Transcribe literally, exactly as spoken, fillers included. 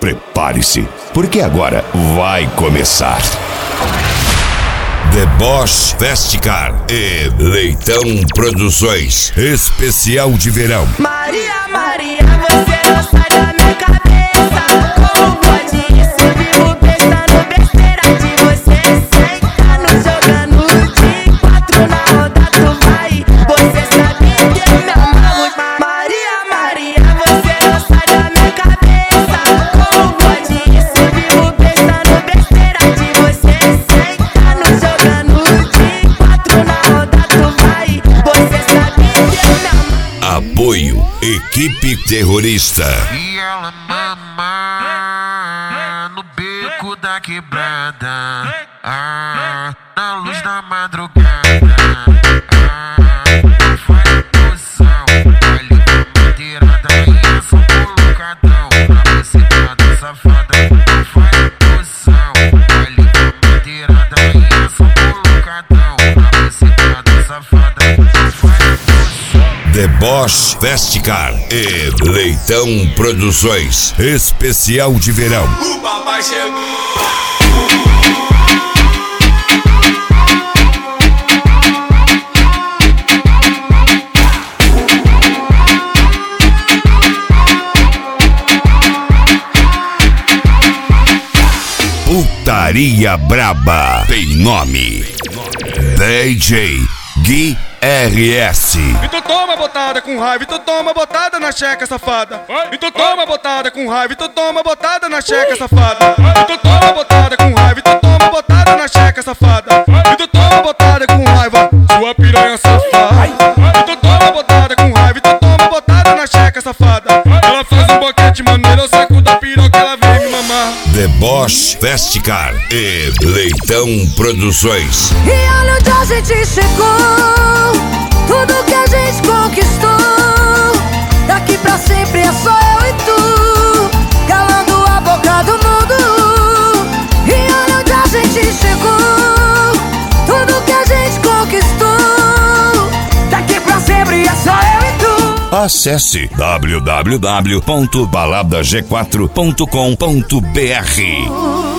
prepare-se, porque agora vai começar. Deboche Festicar e Leitão Produções, especial de verão. Maria, Maria, você não sai da minha cabeça. Como pode isso? Vivo pensando besteira de você. Sentando, jogando de quatro na roda, tu vai. Você sabe que eu me amarro. Maria, Maria, você não sai da minha cabeça. Como pode isso? Vivo pensando besteira de você. Sentando, jogando de quatro na roda, tu vai. Você sabe que eu me amarro. Apoio Equipe Terrorista. E ela mama no beco da quebrada, ah, na luz da madrugada, ah, faz posição, ali na madeirada e eu sou colocadão, na bucetada safada, faz posição, ali na madeirada e eu sou colocadão, na bucetada safada, faz posição. Deboche Festicar e Leitão Produções, especial de verão. O papai chegou. Putaria Braba tem nome: D J Gui R S. Então toma botada com raiva, então toma botada na checa safada. Então toma botada com raiva, então toma botada na checa safada. Então toma botada com raiva, então toma botada na checa safada. Então toma botada com raiva, sua piranha safada. Então toma botada com raiva, então toma botada na checa safada. Ela faz um boquete maneiro, eu saco da piroca, ela vem me mamar. Deboche Festicar e Leitão Produções. E olha onde a gente chegou, tudo que a gente conquistou. Daqui pra sempre é só eu e tu, calando a boca do mundo. E olha onde a gente chegou, tudo que a gente conquistou. Daqui pra sempre é só eu e tu. Acesse w w w ponto balada g quatro ponto com ponto b r.